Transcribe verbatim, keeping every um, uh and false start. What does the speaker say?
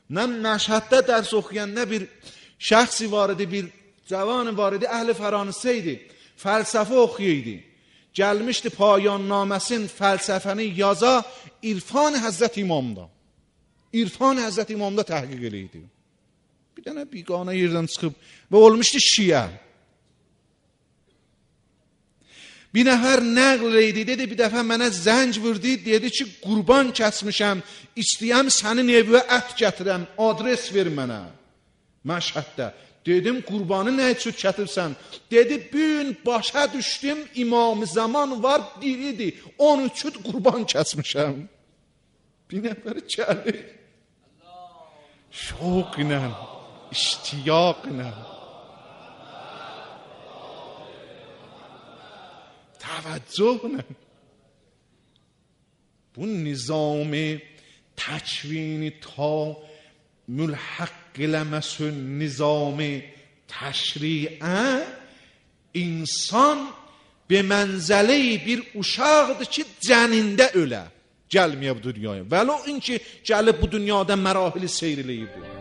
Mən Məşhəddə dərs oxuyan nə bir şəxsi var idi, bir cavan var idi, əhl-i fəranisə idi, fəlsəfə oxuyurdu. Gəlmişdi Payan naməsin fəlsəfəni yaza İrfan Həzrət İmamda. İrfan Həzrət İmamda təhqiq eləydi. Bir dənə biqanə yerdən çıxıb və olmuşdu şiə. Bir nəfər nəql eydi, dedi, bir dəfə mənə zəng vurdu, dedi ki, qurban kəsmişəm, istəyəm sənin evə ət gətirəm, adres ver mənə. Məşhəddə. Dedim, qurbanı nə üçün kətirsən? Dedi, gün başa düşdüm, imam zaman var, diridir, on üç qurban kəsmişəm. Bir nəfər gəlir. Şoq ilə, iştiyaq ilə. توجه نه bu nizam تکوینی تا ملحق لمسون nizam تشریعه insan به منزله bir uşaqdır ki cənində ölə gəlməyə bu dünyaya. Vəlo in ki gəlib bu dünyada mərahili seyr eləyib.